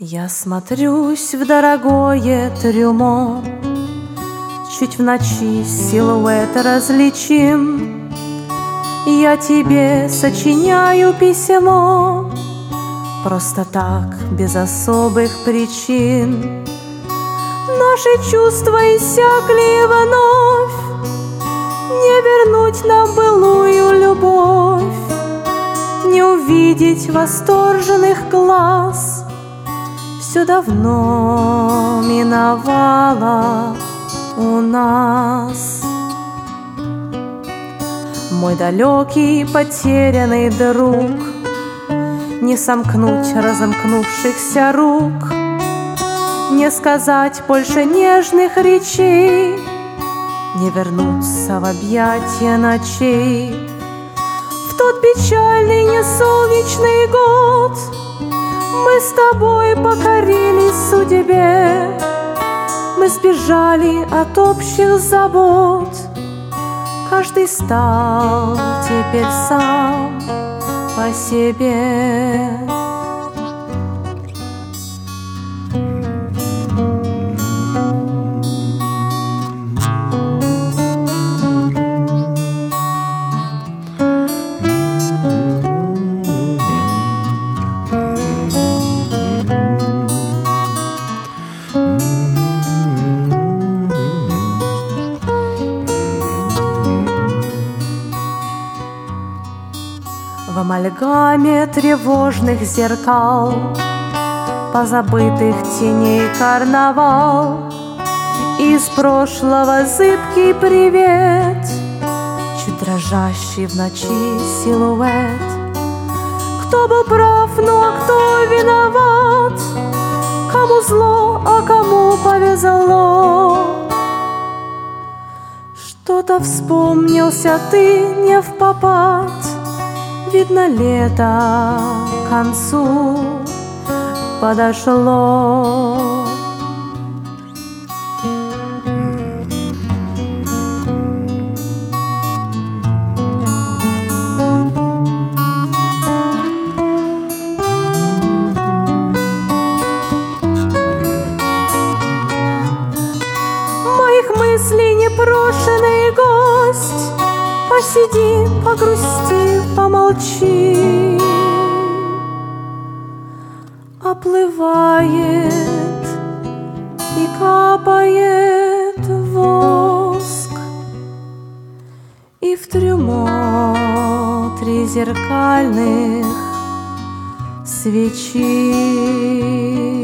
Я смотрюсь в дорогое трюмо, чуть в ночи силуэт различим. Я тебе сочиняю письмо, просто так, без особых причин. Наши чувства иссякли вновь, не вернуть нам былую любовь, не увидеть восторженных глаз. Все давно миновало у нас. Мой далекий потерянный друг, не сомкнуть разомкнувшихся рук, не сказать больше нежных речей, не вернуться в объятия ночей. В тот печальный несолнечный год мы с тобой покорились судьбе, мы сбежали от общих забот. Каждый стал теперь сам по себе. В амальгаме тревожных зеркал, позабытых теней карнавал, из прошлого зыбкий привет, чуть дрожащий в ночи силуэт. Кто был прав, ну а кто виноват? Кому зло, а кому повезло? Что-то вспомнился ты не впопад. Видно, лето к концу подошло. Моих мыслей непрошенный гость, посиди, погрусти, помолчи. Оплывает и капает воск, и в трюмо 3 зеркальных свечи.